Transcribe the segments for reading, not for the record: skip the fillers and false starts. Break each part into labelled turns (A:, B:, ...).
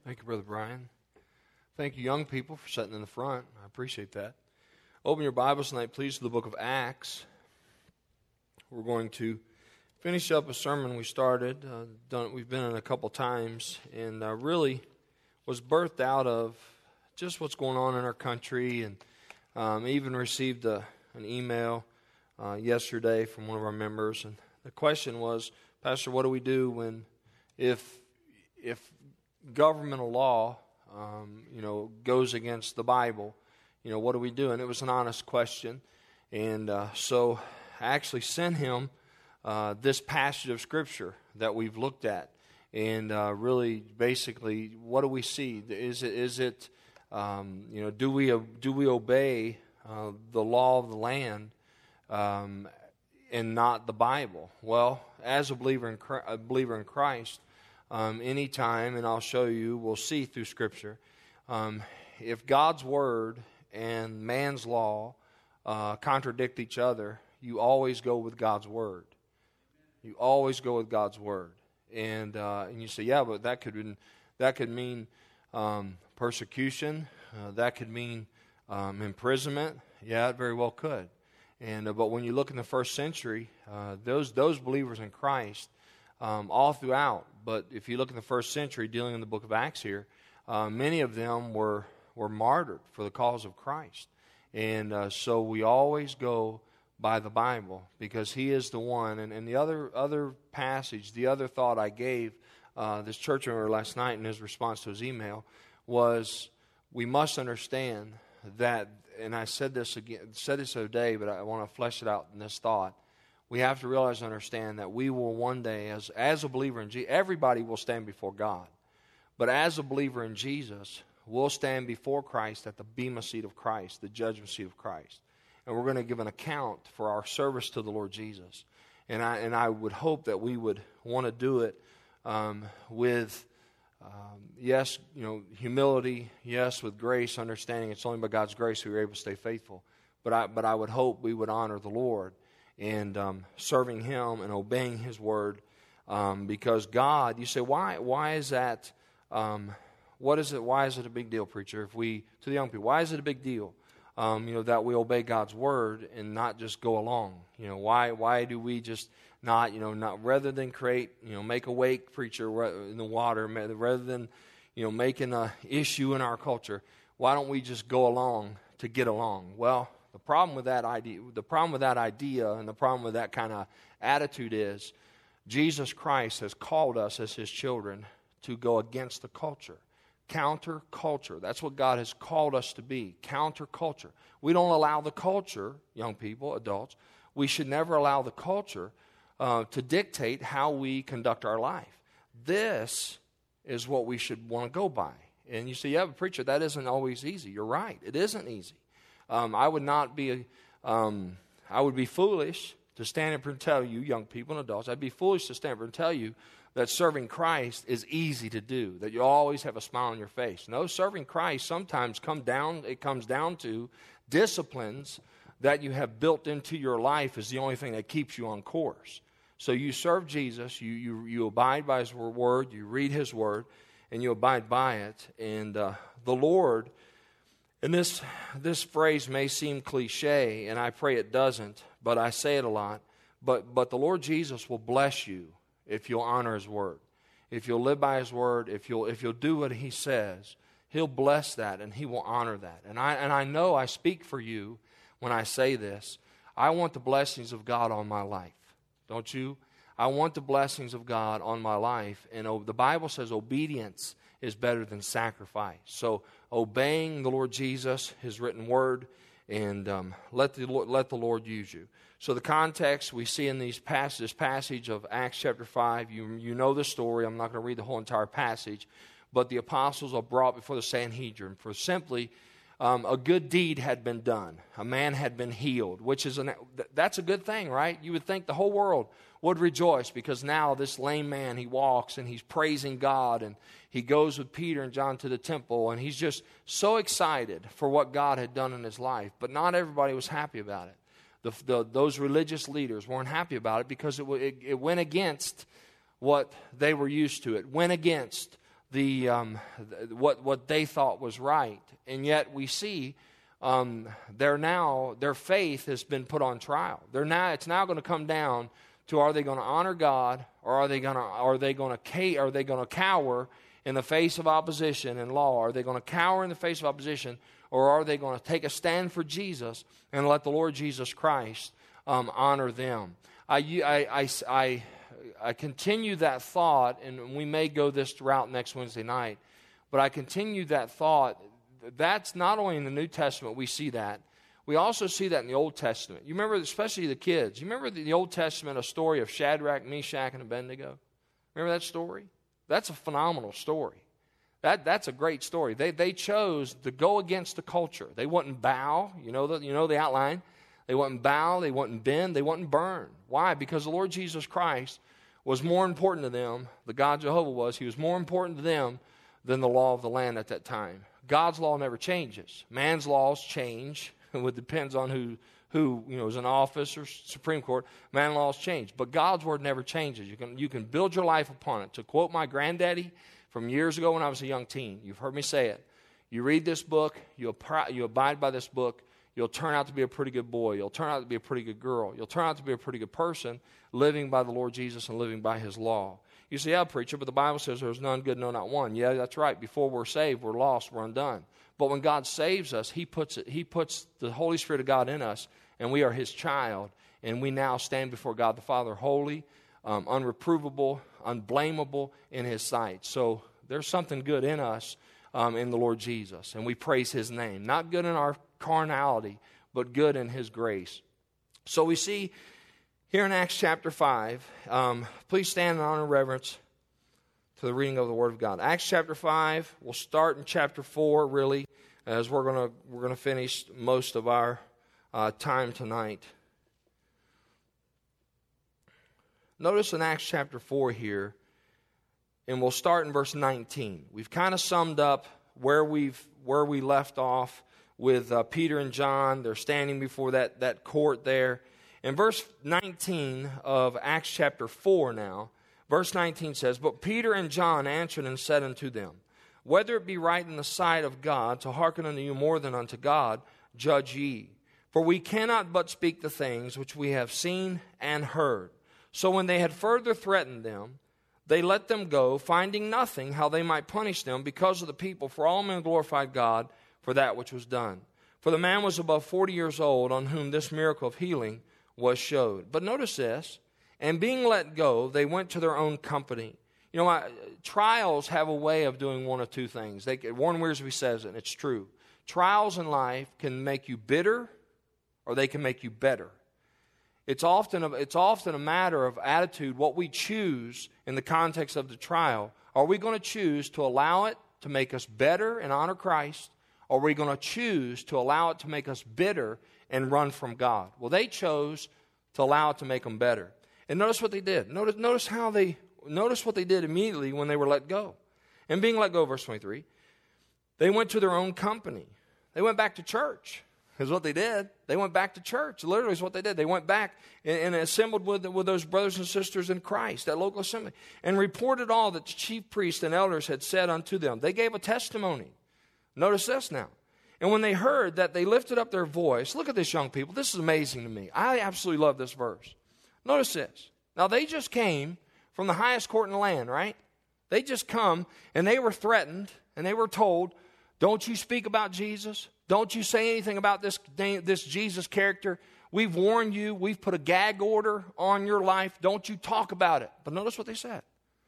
A: Thank you, Brother Brian. Thank you, young people, for sitting in the front. I appreciate that. Open your Bibles tonight, please, to the book of Acts. We're going to finish up a sermon we started. We've been in a couple times, and really was birthed out of just what's going on in our country, and even received an email yesterday from one of our members. And the question was, Pastor, what do we do when if governmental law, goes against the Bible? What do we do? And it was an honest question. And so I actually sent him this passage of Scripture that we've looked at. And really, basically, what do we see? Is it do we obey the law of the land and not the Bible? Well, as a believer in Christ, anytime, and I'll show you, we'll see through Scripture, if God's Word and man's law contradict each other, you always go with God's Word. You always go with God's Word. And you say, yeah, but that could mean persecution. That could mean imprisonment. Yeah, it very well could. And but when you look in the first century, those believers in Christ, all throughout. But if you look in the first century, dealing in the book of Acts here, many of them were martyred for the cause of Christ. And so we always go by the Bible because He is the one. And the other passage, the other thought I gave this church member last night in his response to his email was, we must understand that, and I said this the other day, but I want to flesh it out in this thought. We have to realize and understand that we will one day, as a believer in Jesus, everybody will stand before God. But as a believer in Jesus, we'll stand before Christ at the bema seat of Christ, the judgment seat of Christ. And we're going to give an account for our service to the Lord Jesus. And I would hope that we would want to do it with, yes, humility, yes, with grace, understanding it's only by God's grace we are able to stay faithful. But I would hope we would honor the Lord and serving Him and obeying His Word, because God, you say, why is that? What is it? Why is it a big deal, preacher? To the young people, why is it a big deal? That we obey God's Word and not just go along. Why do we just not rather than make a wake, preacher, in the water, rather than making an issue in our culture? Why don't we just go along to get along? Well, the problem with that idea, and the problem with that kind of attitude is, Jesus Christ has called us as His children to go against the culture. Counter-culture. That's what God has called us to be. Counter-culture. We don't allow the culture, young people, adults, we should never allow the culture to dictate how we conduct our life. This is what we should want to go by. And you say, yeah, but preacher, that isn't always easy. You're right. It isn't easy. I would be foolish to stand up and tell you, young people and adults, I'd be foolish to stand up and tell you that serving Christ is easy to do, that you always have a smile on your face. No, serving Christ sometimes comes down to disciplines that you have built into your life is the only thing that keeps you on course. So you serve Jesus, you abide by His Word, you read His Word, and you abide by it. And the Lord, and this phrase may seem cliche, and I pray it doesn't, but I say it a lot, but the Lord Jesus will bless you if you'll honor His Word. If you'll live by His Word, if you'll do what He says, He'll bless that and He will honor that. And I know I speak for you when I say this. I want the blessings of God on my life. Don't you? I want the blessings of God on my life. And the Bible says obedience is better than sacrifice. So obeying the Lord Jesus, His written Word, and let the Lord use you. So the context we see in this passage of Acts chapter 5, you know the story. I'm not going to read the whole entire passage. But the apostles are brought before the Sanhedrin for simply a good deed had been done. A man had been healed, that's a good thing, right? You would think the whole world would rejoice because now this lame man, he walks and he's praising God, and he goes with Peter and John to the temple, and he's just so excited for what God had done in his life. But not everybody was happy about it. Those religious leaders weren't happy about it because it went against what they were used to. It went against what they thought was right. And yet we see their faith has been put on trial. It's now going to come down to, are they going to honor God, or are they going to cower in the face of opposition and law? Are they going to cower in the face of opposition, or are they going to take a stand for Jesus and let the Lord Jesus Christ honor them? I continue that thought, and we may go this route next Wednesday night, but I continue that thought. That's not only in the New Testament we see that. We also see that in the Old Testament. You remember, especially the kids, you remember the Old Testament, a story of Shadrach, Meshach, and Abednego? Remember that story? That's a phenomenal story. That's a great story. They chose to go against the culture. They wouldn't bow. You know the outline. They wouldn't bow. They wouldn't bend. They wouldn't burn. Why? Because the Lord Jesus Christ was more important to them. The God Jehovah was. He was more important to them than the law of the land at that time. God's law never changes. Man's laws change. It depends on who is in office or Supreme Court. Man's laws change, but God's word never changes. You can build your life upon it. To quote my granddaddy from years ago when I was a young teen, you've heard me say it. You read this book, you abide by this book, you'll turn out to be a pretty good boy. You'll turn out to be a pretty good girl. You'll turn out to be a pretty good person, living by the Lord Jesus and living by His law. You say, yeah, preacher, but the Bible says there's none good, no, not one. Yeah, that's right. Before we're saved, we're lost, we're undone. But when God saves us, He puts the Holy Spirit of God in us, and we are His child, and we now stand before God the Father holy, unreprovable, unblameable in His sight. So there's something good in us in the Lord Jesus, and we praise His name. Not good in our carnality, but good in His grace. So we see here in Acts chapter 5, please stand in honor and reverence to the reading of the Word of God. Acts chapter 5, we'll start in chapter 4, really, as we're going to finish most of our time tonight. Notice in Acts chapter 4 here, and we'll start in verse 19. We've kind of summed up where we left off with Peter and John. They're standing before that court there. In verse 19 of Acts chapter 4 now, verse 19 says, "But Peter and John answered and said unto them, Whether it be right in the sight of God to hearken unto you more than unto God, judge ye. For we cannot but speak the things which we have seen and heard. So when they had further threatened them, they let them go, finding nothing how they might punish them because of the people. For all men glorified God for that which was done. For the man was above 40 years old, on whom this miracle of healing was showed." But notice this, "And being let go, they went to their own company." You know, trials have a way of doing one of two things. Warren Wiersbe says it, and it's true. Trials in life can make you bitter, or they can make you better. It's often a matter of attitude, what we choose in the context of the trial. Are we going to choose to allow it to make us better and honor Christ, or are we going to choose to allow it to make us bitter and run from God? Well, they chose to allow it to make them better. And notice what they did. Notice what they did immediately when they were let go. And being let go, verse 23, they went to their own company. They went back to church. Is what they did. They went back to church. Literally is what they did. They went back and assembled with those brothers and sisters in Christ, that local assembly, and reported all that the chief priests and elders had said unto them. They gave a testimony. Notice this now. And when they heard that, they lifted up their voice. Look at this, young people. This is amazing to me. I absolutely love this verse. Notice this. Now, they just came from the highest court in the land, right? They just come, and they were threatened, and they were told, don't you speak about Jesus? Don't you say anything about this Jesus character? We've warned you. We've put a gag order on your life. Don't you talk about it. But notice what they said.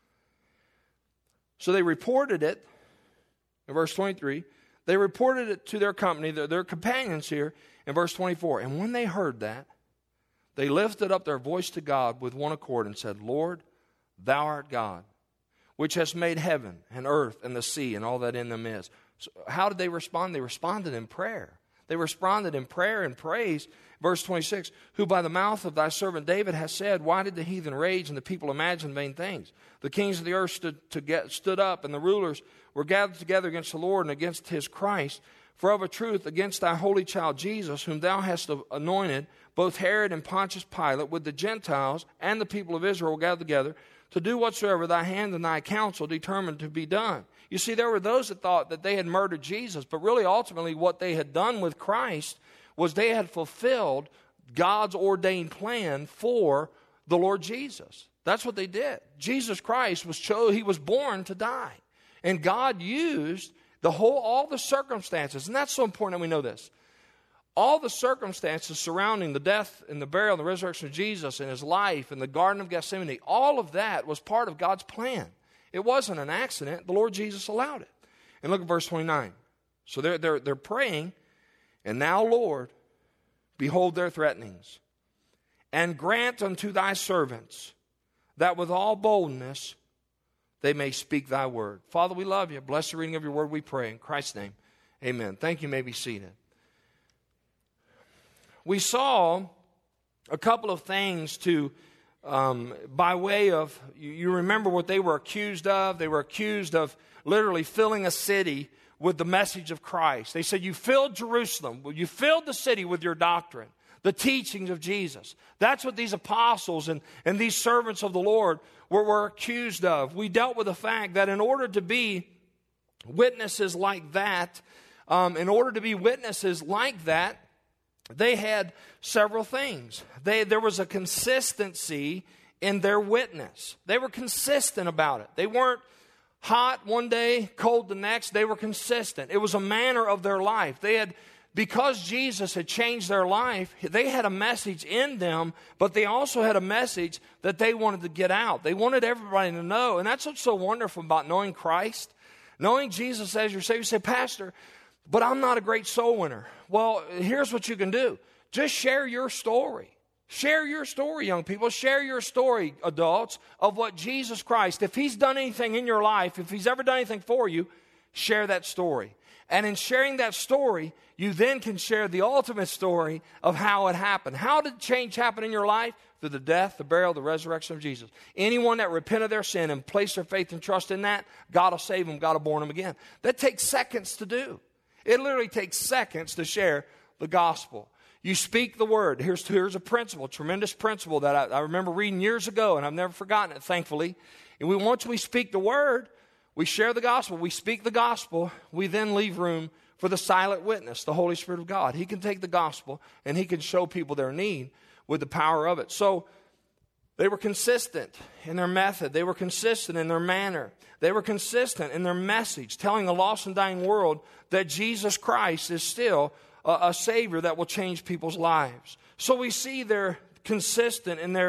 A: So they reported it, in verse 23, they reported it to their company, their companions here, in verse 24. And when they heard that, they lifted up their voice to God with one accord and said, Lord, Thou art God, which hast made heaven and earth and the sea and all that in them is. So how did they respond? They responded in prayer. They responded in prayer and praise. Verse 26, who by the mouth of thy servant David has said, why did the heathen rage and the people imagine vain things? The kings of the earth stood up, and the rulers were gathered together against the Lord and against his Christ. For of a truth, against thy holy child Jesus, whom thou hast anointed, both Herod and Pontius Pilate, with the Gentiles and the people of Israel, gathered together to do whatsoever thy hand and thy counsel determined to be done. You see, there were those that thought that they had murdered Jesus, but really ultimately what they had done with Christ was they had fulfilled God's ordained plan for the Lord Jesus. That's what they did. Jesus Christ he was born to die. And God used all the circumstances, and that's so important that we know this. All the circumstances surrounding the death and the burial and the resurrection of Jesus and his life and the Garden of Gethsemane, all of that was part of God's plan. It wasn't an accident. The Lord Jesus allowed it. And look at verse 29. So they're praying, and now, Lord, behold their threatenings, and grant unto thy servants that with all boldness they may speak thy word. Father, we love you. Bless the reading of your word, we pray. In Christ's name, amen. Thank you. You may be seated. We saw a couple of things by way of, you remember what they were accused of. They were accused of literally filling a city with the message of Christ. They said, you filled Jerusalem. You filled the city with your doctrine, the teachings of Jesus. That's what these apostles and these servants of the Lord were accused of. We dealt with the fact that in order to be witnesses like that, they had several things. There was a consistency in their witness. They were consistent about it. They weren't hot one day, cold the next. They were consistent. It was a manner of their life. Because Jesus had changed their life, they had a message in them, but they also had a message that they wanted to get out. They wanted everybody to know. And that's what's so wonderful about knowing Christ, knowing Jesus as your Savior. You say, Pastor, but I'm not a great soul winner. Well, here's what you can do. Just share your story. Share your story, young people. Share your story, adults, of what Jesus Christ, if he's done anything in your life, if he's ever done anything for you, share that story. And in sharing that story, you then can share the ultimate story of how it happened. How did change happen in your life? Through the death, the burial, the resurrection of Jesus. Anyone that repent of their sin and place their faith and trust in that, God will save them, God will born them again. That takes seconds to do. It literally takes seconds to share the gospel. You speak the word. Here's a principle, a tremendous principle that I remember reading years ago, and I've never forgotten it, thankfully. And once we speak the word, we share the gospel. We speak the gospel. We then leave room for the silent witness, the Holy Spirit of God. He can take the gospel, and he can show people their need with the power of it. So they were consistent in their method. They were consistent in their manner. They were consistent in their message, telling a lost and dying world that Jesus Christ is still a Savior that will change people's lives. So we see they're consistent in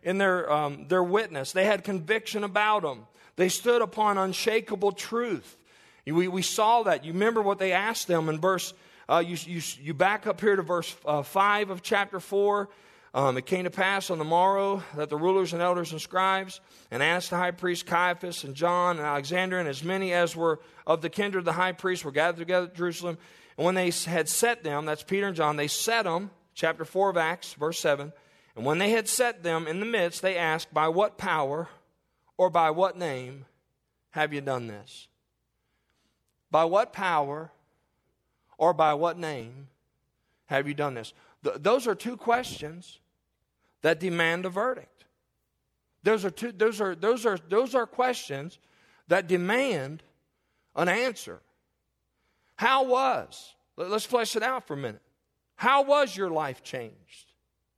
A: their witness. They had conviction about them. They stood upon unshakable truth. We saw that. You remember what they asked them in verse. You back up here to verse 5 of chapter 4. It came to pass on the morrow that the rulers and elders and scribes and Annas the high priest, Caiaphas and John and Alexander and as many as were of the kindred of the high priest were gathered together at Jerusalem. And when they had set them, that's Peter and John, they set them, chapter 4 of Acts, verse 7. And when they had set them in the midst, they asked, by what power or by what name have you done this? By what power or by what name have you done this? Those are two questions that demand a verdict. Those are questions that demand an answer. Let's flesh it out for a minute. How was your life changed?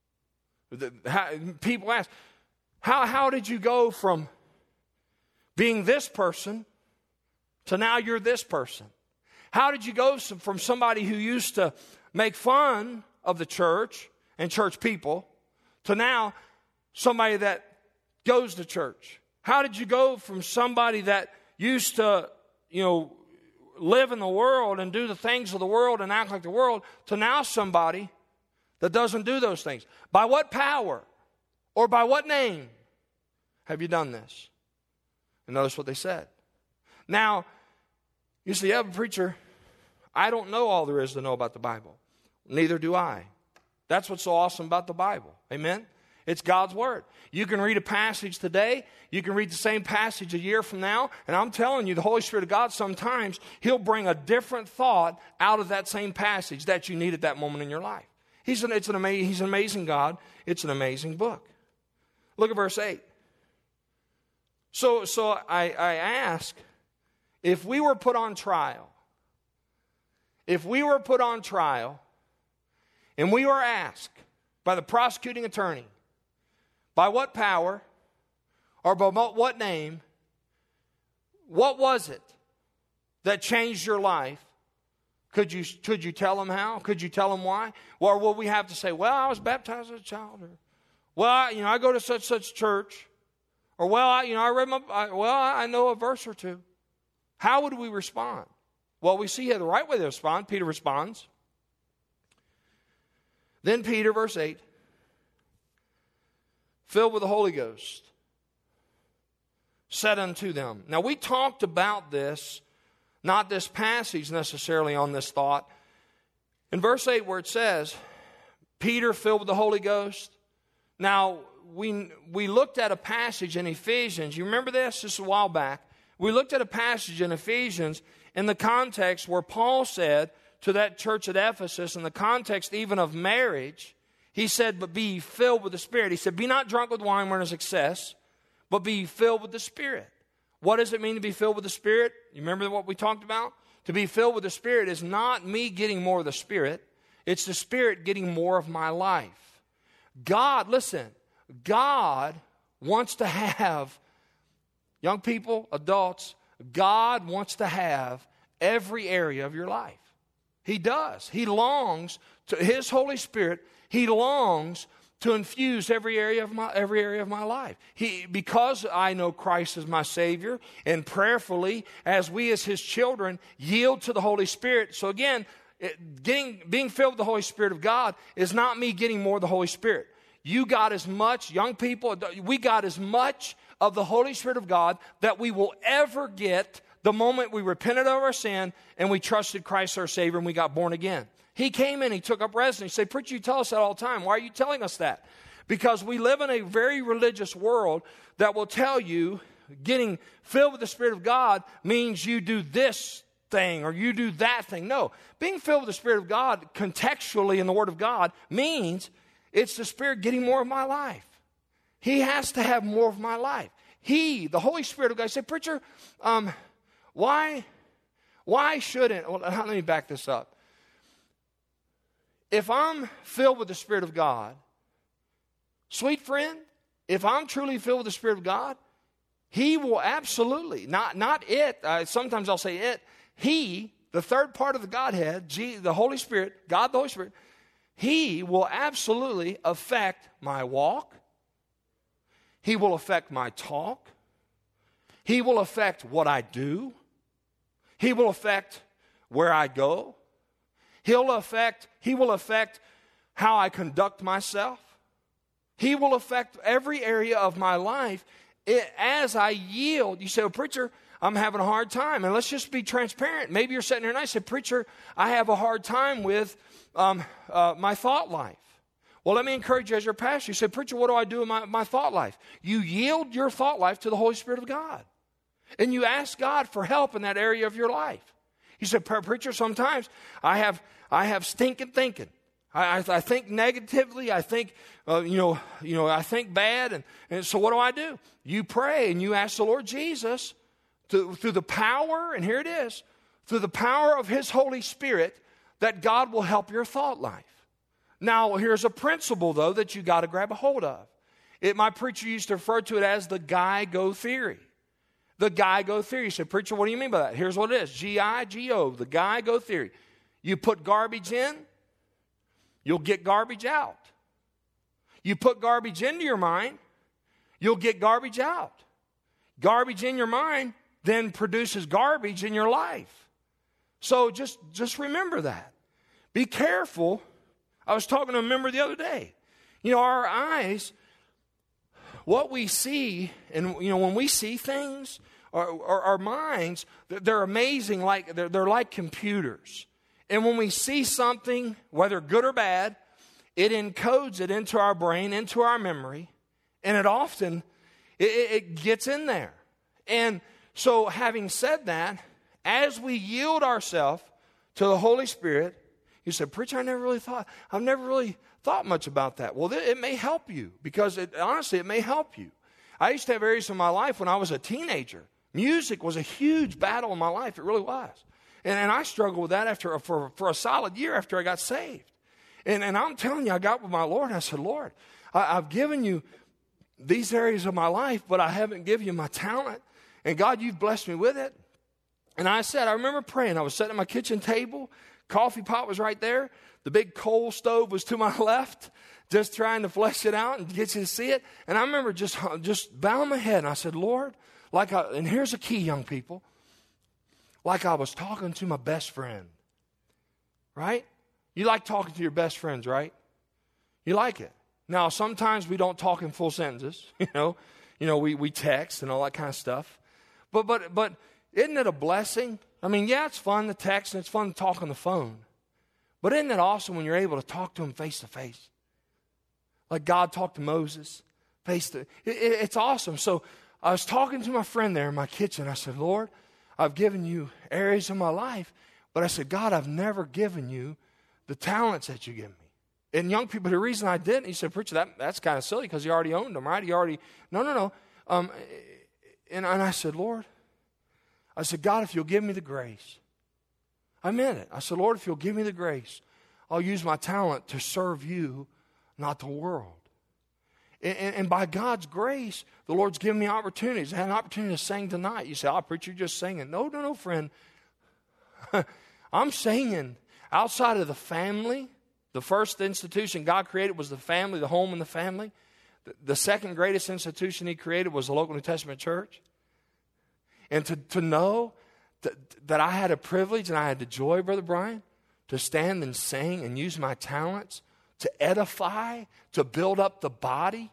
A: People ask, how did you go from being this person to now you're this person? How did you go from somebody who used to make fun of the church and church people to now somebody that goes to church? How did you go from somebody that used to, live in the world and do the things of the world and act like the world to now somebody that doesn't do those things? By what power or by what name have you done this? And notice what they said. Now, you say, yeah, but preacher, I don't know all there is to know about the Bible. Neither do I. That's what's so awesome about the Bible. Amen? It's God's Word. You can read a passage today. You can read the same passage a year from now. And I'm telling you, the Holy Spirit of God, sometimes He'll bring a different thought out of that same passage that you need at that moment in your life. He's an amazing God. It's an amazing book. Look at verse 8. So I ask, if we were put on trial, and we were asked by the prosecuting attorney, by what power or by what name, what was it that changed your life? Could you tell them how? Could you tell them why? Or will we have to say, well, I was baptized as a child, or well, I go to such church, or well, I know a verse or two. How would we respond? Well, we see here the right way to respond. Peter responds. Then Peter, verse 8, filled with the Holy Ghost, said unto them. Now, we talked about this, not this passage necessarily on this thought. In verse 8 where it says, Peter filled with the Holy Ghost. Now, we looked at a passage in Ephesians. You remember this? Just a while back. We looked at a passage in Ephesians in the context where Paul said to that church at Ephesus, in the context even of marriage, he said, but be filled with the Spirit. He said, be not drunk with wine wherein is excess, but be filled with the Spirit. What does it mean to be filled with the Spirit? You remember what we talked about? To be filled with the Spirit is not me getting more of the Spirit. It's the Spirit getting more of my life. God, listen, God wants to have, young people, adults, God wants to have every area of your life. He does. He longs to, His Holy Spirit, He longs to infuse every area of my life. Because I know Christ as my Savior, and prayerfully, as we as His children yield to the Holy Spirit. So again, being filled with the Holy Spirit of God is not me getting more of the Holy Spirit. You got as much, young people, we got as much of the Holy Spirit of God that we will ever get the moment we repented of our sin and we trusted Christ our Savior and we got born again. He came in, He took up residence. He said, preacher, you tell us that all the time. Why are you telling us that? Because we live in a very religious world that will tell you getting filled with the Spirit of God means you do this thing or you do that thing. No, being filled with the Spirit of God contextually in the Word of God means it's the Spirit getting more of my life. He has to have more of my life. The Holy Spirit of God, said, preacher, why shouldn't, well, let me back this up. If I'm filled with the Spirit of God, sweet friend, if I'm truly filled with the Spirit of God, He will absolutely, not it, sometimes I'll say it, He, the third part of the Godhead, the Holy Spirit, God the Holy Spirit, He will absolutely affect my walk. He will affect my talk. He will affect what I do. He will affect where I go. He will affect how I conduct myself. He will affect every area of my life as I yield. You say, well, preacher, I'm having a hard time. And let's just be transparent. Maybe you're sitting here and I say, preacher, I have a hard time with my thought life. Well, let me encourage you as your pastor. You say, preacher, what do I do in my thought life? You yield your thought life to the Holy Spirit of God. And you ask God for help in that area of your life. You say, preacher, sometimes I have stinking thinking. I think negatively. I think, I think bad. And so what do? You pray and you ask the Lord Jesus through the power, and here it is, through the power of His Holy Spirit, that God will help your thought life. Now, here's a principle, though, that you got to grab a hold of. My preacher used to refer to it as the GIGO theory. The GIGO theory. You say, preacher, what do you mean by that? Here's what it is. GIGO, the GIGO theory. You put garbage in, you'll get garbage out. You put garbage into your mind, you'll get garbage out. Garbage in your mind then produces garbage in your life. So just remember that. Be careful. I was talking to a member the other day. Our eyes, what we see, and when we see things, our minds, they're amazing. They're like computers. And when we see something, whether good or bad, it encodes it into our brain, into our memory, and it often it gets in there. And so, having said that, as we yield ourselves to the Holy Spirit, you said, preacher, I've never really thought much about that. Well, it may help you, because honestly, it may help you. I used to have areas in my life when I was a teenager. Music was a huge battle in my life. It really was. And I struggled with that for a solid year after I got saved. And I'm telling you, I got with my Lord, and I said, Lord, I've given you these areas of my life, but I haven't given you my talent. And God, you've blessed me with it. And I remember praying. I was sitting at my kitchen table. Coffee pot was right there. The big coal stove was to my left, just trying to flesh it out and get you to see it. And I remember just bowing my head, and I said, Lord, and here's a key, young people, like I was talking to my best friend, right? You like talking to your best friends, right? You like it. Now, sometimes we don't talk in full sentences, we text and all that kind of stuff. But isn't it a blessing? I mean, yeah, it's fun to text and it's fun to talk on the phone. But isn't it awesome when you're able to talk to him face to face? Like God talked to Moses face to face. It's awesome. So I was talking to my friend there in my kitchen. I said, Lord, I've given you areas of my life. But I said, God, I've never given you the talents that you give me. And young people, the reason I didn't, he said, preacher, that's kind of silly because you already owned them, right? No. And I said, Lord, God, if you'll give me the grace. I meant it. I said, Lord, if you'll give me the grace, I'll use my talent to serve you, not the world. And by God's grace, the Lord's given me opportunities. I had an opportunity to sing tonight. You say, preacher, you're just singing. No, friend. I'm singing outside of the family. The first institution God created was the family, the home and the family. The second greatest institution he created was the local New Testament church. And to know that I had a privilege and I had the joy, Brother Brian, to stand and sing and use my talents to edify, to build up the body.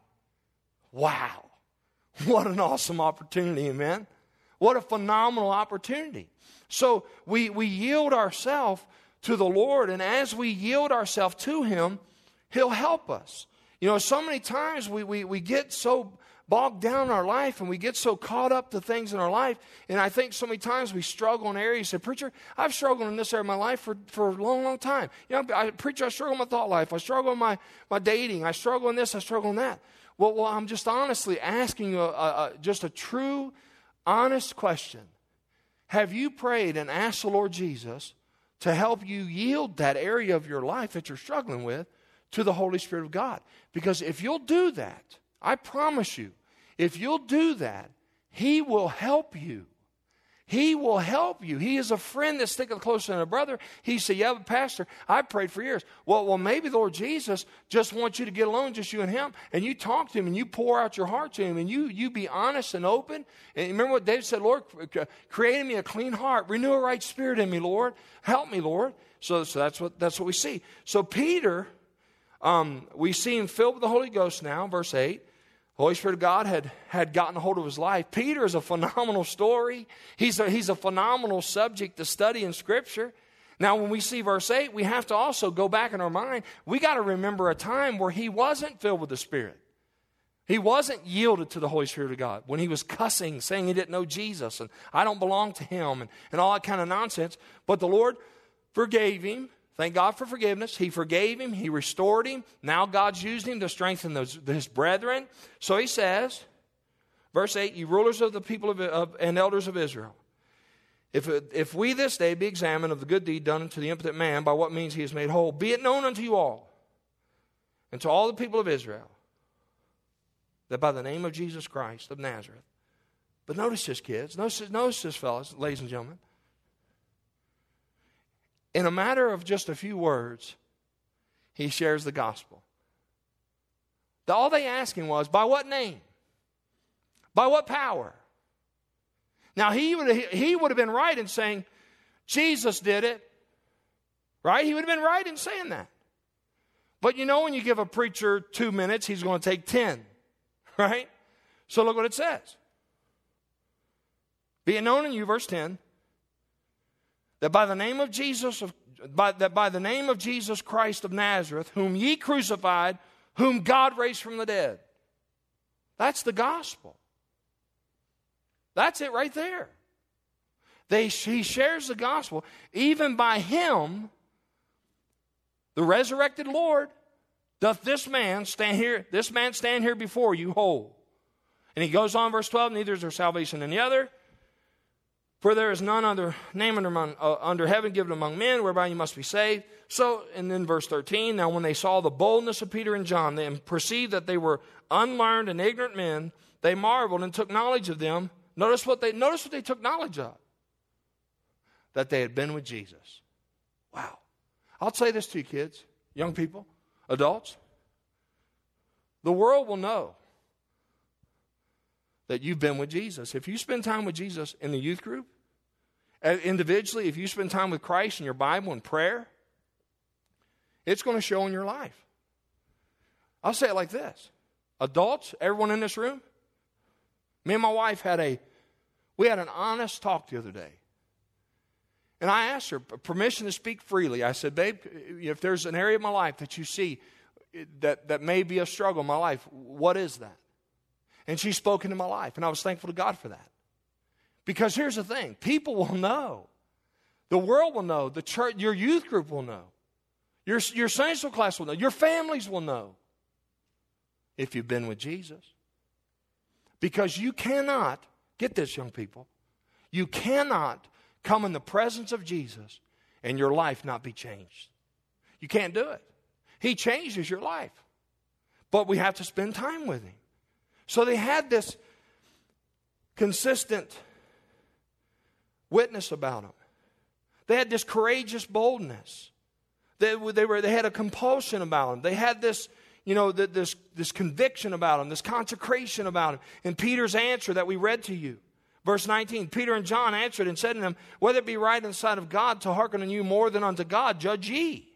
A: Wow. What an awesome opportunity, amen? What a phenomenal opportunity. So we yield ourselves to the Lord, and as we yield ourselves to Him, He'll help us. So many times we get so bogged down in our life and we get so caught up to things in our life, and I think so many times we struggle in areas. You say, preacher, I've struggled in this area of my life for a long, long time. Preacher, I struggle in my thought life. I struggle in my dating. I struggle in this. I struggle in that. Well, I'm just honestly asking you just a true, honest question. Have you prayed and asked the Lord Jesus to help you yield that area of your life that you're struggling with to the Holy Spirit of God? Because if you'll do that, I promise you, if you'll do that, He will help you. He will help you. He is a friend that's sticking closer than a brother. He said, yeah, but Pastor, I prayed for years. Well, maybe the Lord Jesus just wants you to get alone, just you and Him, and you talk to Him, and you pour out your heart to Him, and you be honest and open. And remember what David said, Lord, create in me a clean heart. Renew a right spirit in me, Lord. Help me, Lord. So that's what we see. So Peter, we see him filled with the Holy Ghost now, verse 8. The Holy Spirit of God had gotten a hold of his life. Peter is a phenomenal story. He's a phenomenal subject to study in Scripture. Now, when we see verse 8, we have to also go back in our mind. We got to remember a time where he wasn't filled with the Spirit. He wasn't yielded to the Holy Spirit of God. When he was cussing, saying he didn't know Jesus, and I don't belong to Him, and all that kind of nonsense. But the Lord forgave him. Thank God for forgiveness. He forgave him. He restored him. Now God's used him to strengthen his brethren. So he says, verse 8, you rulers of the people and elders of Israel, if we this day be examined of the good deed done unto the impotent man, by what means he is made whole, be it known unto you all, and to all the people of Israel, that by the name of Jesus Christ of Nazareth. But notice this, kids. Notice this, fellas, ladies and gentlemen. In a matter of just a few words, he shares the gospel. All they asked him was, by what name? By what power? Now, he would have been right in saying, Jesus did it. Right? He would have been right in saying that. But when you give a preacher 2 minutes, he's going to take 10. Right? So look what it says. Be it known in you, verse 10, that by the name of Jesus Christ of Nazareth, whom ye crucified, whom God raised from the dead. That's the gospel. That's it right there. He shares the gospel. Even by Him, the resurrected Lord, doth this man stand here before you whole. And he goes on, verse 12, neither is there salvation in the other. For there is none other name under heaven given among men whereby you must be saved. So, and then verse 13, now when they saw the boldness of Peter and John, and perceived that they were unlearned and ignorant men, they marveled and took knowledge of them. Notice what they took knowledge of. That they had been with Jesus. Wow. I'll say this to you, kids, young people, adults. The world will know that you've been with Jesus. If you spend time with Jesus in the youth group, individually, if you spend time with Christ in your Bible and prayer, it's going to show in your life. I'll say it like this. Adults, everyone in this room, me and my wife had an honest talk the other day. And I asked her permission to speak freely. I said, babe, if there's an area of my life that you see that may be a struggle in my life, what is that? And she spoke into my life, and I was thankful to God for that. Because here's the thing. People will know. The world will know. The church, your youth group will know. Your Sunday school class will know. Your families will know if you've been with Jesus. Because you cannot, get this, young people, you cannot come in the presence of Jesus and your life not be changed. You can't do it. He changes your life. But we have to spend time with Him. So they had this consistent witness about them. They had this courageous boldness. They had a compulsion about them. They had this, this conviction about them, this consecration about them. And Peter's answer that we read to you, verse 19, Peter and John answered and said to them, whether it be right in the sight of God to hearken unto you more than unto God, judge ye.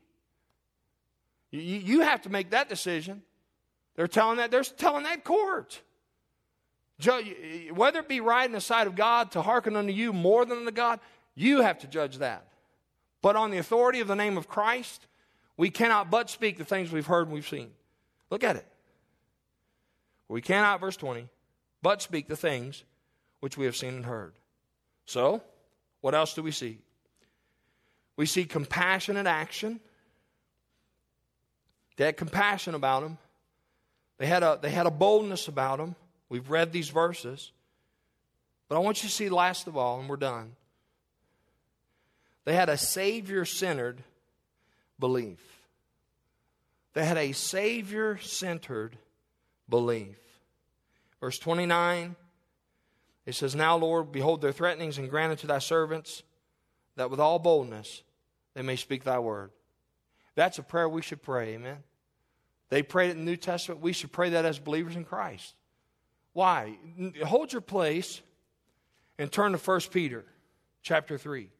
A: You have to make that decision. They're telling that court. Whether it be right in the sight of God to hearken unto you more than unto God, you have to judge that. But on the authority of the name of Christ, we cannot but speak the things we've heard and we've seen. Look at it. We cannot, verse 20, but speak the things which we have seen and heard. So, what else do we see? We see compassionate action. They had compassion about them. They had a boldness about them. We've read these verses. But I want you to see last of all, and we're done. They had a Savior-centered belief. They had a Savior-centered belief. Verse 29, it says, now, Lord, behold their threatenings, and grant unto thy servants that with all boldness they may speak thy word. That's a prayer we should pray, amen? They prayed it in the New Testament. We should pray that as believers in Christ. Why? Hold your place and turn to 1 Peter chapter 3.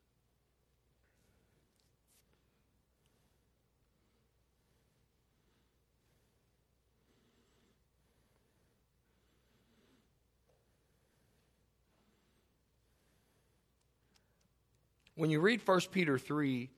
A: When you read 1 Peter 3,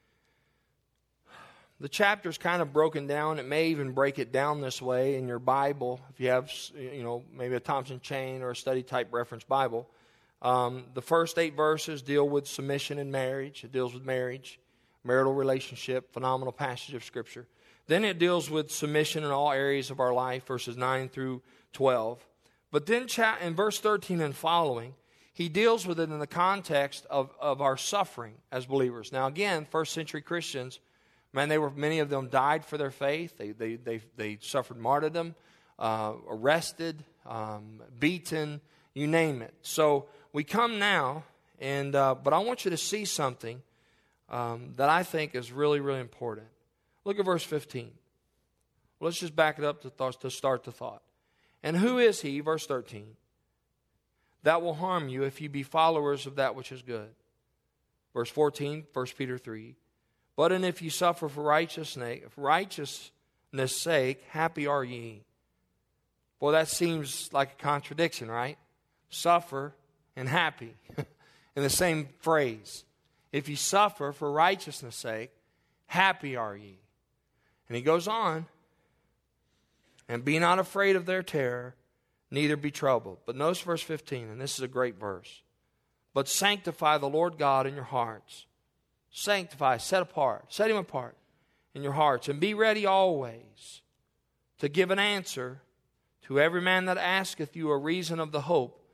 A: the chapter's kind of broken down. It may even break it down this way in your Bible. If you have, maybe a Thompson Chain or a study type reference Bible. The first 8 verses deal with submission in marriage. It deals with marriage, marital relationship, phenomenal passage of Scripture. Then it deals with submission in all areas of our life, verses 9 through 12. But then in verse 13 and following, he deals with it in the context of our suffering as believers. Now again, first century Christians, man, many of them died for their faith. They suffered martyrdom, arrested, beaten, you name it. So we come now, but I want you to see something that I think is really, really important. Look at verse 15. Let's just back it up to start the thought. And who is he, verse 13, that will harm you if you be followers of that which is good? Verse 14, 1 Peter 3. But and if you suffer for righteousness' sake, happy are ye. Boy, that seems like a contradiction, right? Suffer and happy in the same phrase. If you suffer for righteousness' sake, happy are ye. And he goes on, and be not afraid of their terror, neither be troubled. But notice verse 15, and this is a great verse. But sanctify the Lord God in your hearts. Sanctify, set him apart in your hearts. And be ready always to give an answer to every man that asketh you a reason of the hope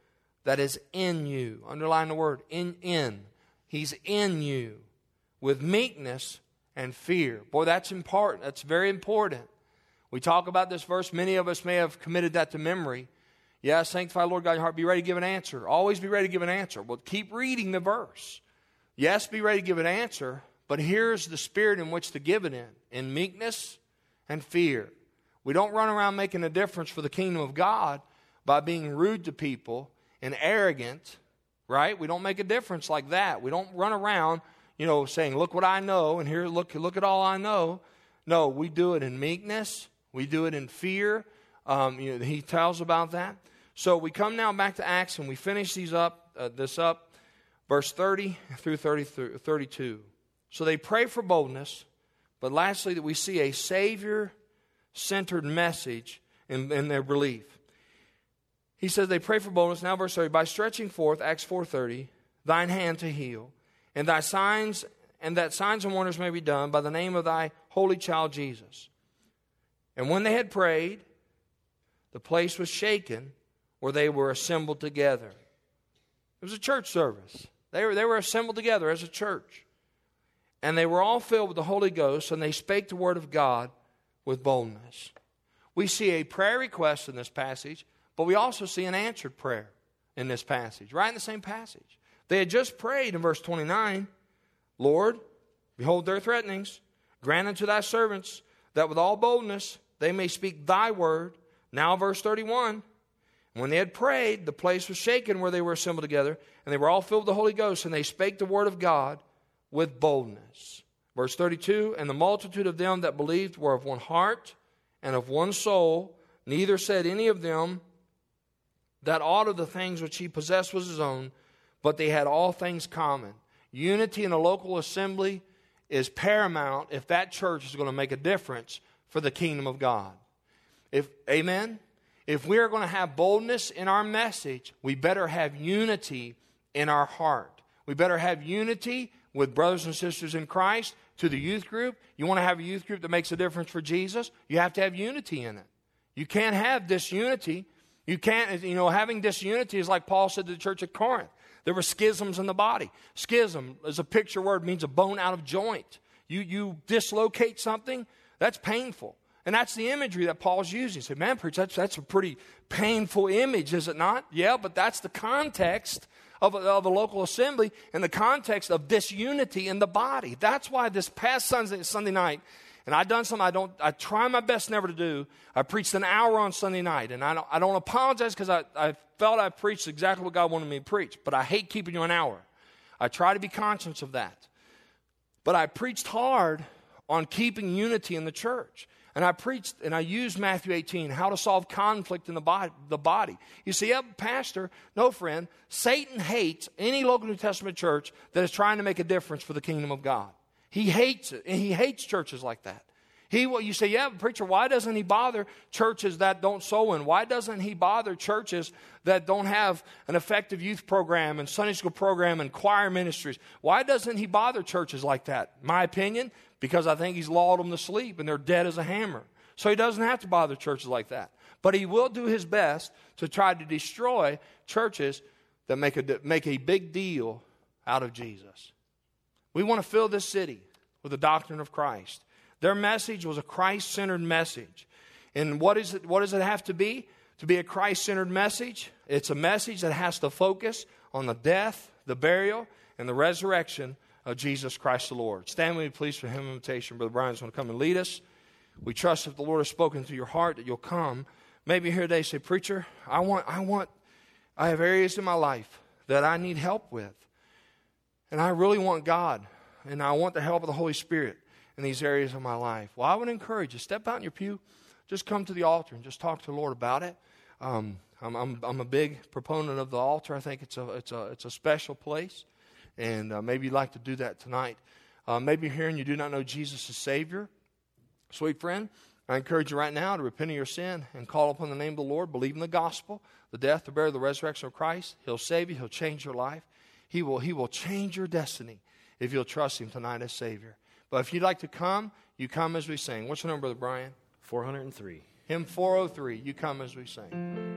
A: that is in you. Underline the word, in. He's in you with meekness and fear. Boy, that's important. That's very important. We talk about this verse. Many of us may have committed that to memory. Yeah, sanctify the Lord God in your heart. Be ready to give an answer. Always be ready to give an answer. Well, keep reading the verse. Yes, be ready to give an answer, but here's the spirit in which to give it in meekness and fear. We don't run around making a difference for the kingdom of God by being rude to people and arrogant, right? We don't make a difference like that. We don't run around, saying, look what I know, and here, look at all I know. No, we do it in meekness. We do it in fear. He tells about that. So we come now back to Acts, and we finish this up, verse 30 through 32. So they pray for boldness, but lastly that we see a Savior-centered message in their belief. He says they pray for boldness. Now verse 30, by stretching forth, Acts 4:30, thine hand to heal, and that signs and wonders may be done by the name of thy holy child Jesus. And when they had prayed, the place was shaken where they were assembled together. It was a church service. They were assembled together as a church. And they were all filled with the Holy Ghost, and they spake the word of God with boldness. We see a prayer request in this passage, but we also see an answered prayer in this passage, right in the same passage. They had just prayed in verse 29, Lord, behold their threatenings, grant unto thy servants that with all boldness they may speak thy word. Now verse 31, when they had prayed, the place was shaken where they were assembled together, and they were all filled with the Holy Ghost, and they spake the word of God with boldness. Verse 32, and the multitude of them that believed were of one heart and of one soul, neither said any of them that aught of the things which he possessed was his own, but they had all things common. Unity in a local assembly is paramount if that church is going to make a difference for the kingdom of God. Amen? If we are going to have boldness in our message, we better have unity in our heart. We better have unity with brothers and sisters in Christ. To the youth group, you want to have a youth group that makes a difference for Jesus, you have to have unity in it. You can't have disunity. You can't, having disunity is like Paul said to the church at Corinth. There were schisms in the body. Schism is a picture word, means a bone out of joint. You dislocate something, that's painful. And that's the imagery that Paul's using. He said, man, preach, that's a pretty painful image, is it not? Yeah, but that's the context of a local assembly and the context of disunity in the body. That's why this past Sunday night, and I've done something I try my best never to do. I preached an hour on Sunday night, and I don't apologize because I felt I preached exactly what God wanted me to preach, but I hate keeping you an hour. I try to be conscious of that. But I preached hard on keeping unity in the church. And I preached, and I used Matthew 18, how to solve conflict in the body. You see, yeah, pastor, no friend, Satan hates any local New Testament church that is trying to make a difference for the kingdom of God. He hates it, and he hates churches like that. You say, yeah, preacher, why doesn't he bother churches that don't sow in? Why doesn't he bother churches that don't have an effective youth program and Sunday school program and choir ministries? Why doesn't he bother churches like that? My opinion, because I think he's lulled them to sleep and they're dead as a hammer. So he doesn't have to bother churches like that. But he will do his best to try to destroy churches that make a big deal out of Jesus. We want to fill this city with the doctrine of Christ. Their message was a Christ-centered message. And what does it have to be? To be a Christ-centered message, it's a message that has to focus on the death, the burial, and the resurrection of Jesus Christ the Lord. Stand with me, please, for hymn invitation. Brother Brian's going to come and lead us. We trust if the Lord has spoken to your heart that you'll come. Maybe here today say, preacher, I have areas in my life that I need help with. And I really want God, and I want the help of the Holy Spirit in these areas of my life. Well, I would encourage you, step out in your pew, just come to the altar and just talk to the Lord about it. I'm a big proponent of the altar. I think it's a special place, and maybe you'd like to do that tonight. Maybe you're here and you do not know Jesus as Savior. Sweet friend, I encourage you right now to repent of your sin and call upon the name of the Lord. Believe in the gospel, the death, the burial, the resurrection of Christ. He'll save you. He'll change your life. He will change your destiny if you'll trust Him tonight as Savior. But if you'd like to come, you come as we sing. What's your number, Brother Brian?
B: 403.
A: Hymn 403. You come as we sing.